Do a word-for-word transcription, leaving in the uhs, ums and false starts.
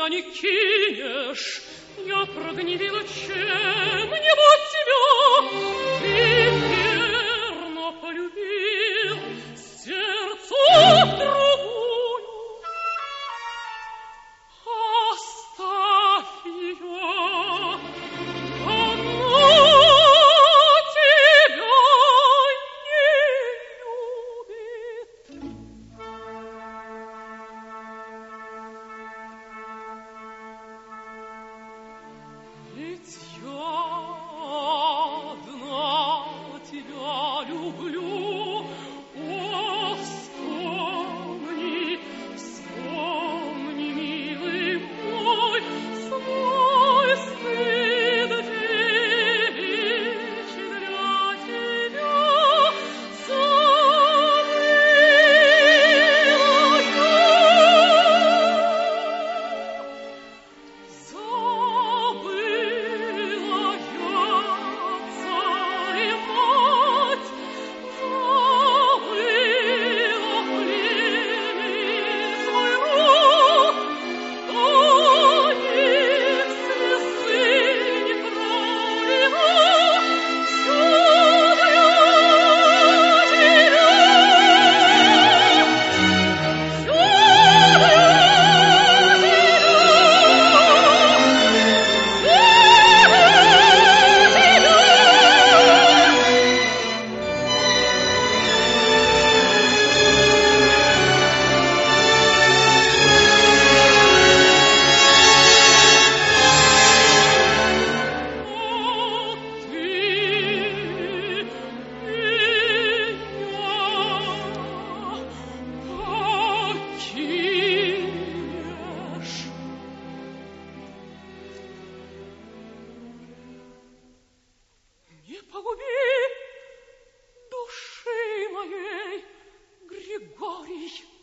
не кинешь, я прогневила чем его тебя. Ты верно полюбил сердцу другую. Оставь ее, она тебя не любит. Ведь я одна тебя люблю. О, вспомни, вспомни, милый мой, свой стыд девичий для тебя забыла я. Забыла Не погуби души моей, Григорий.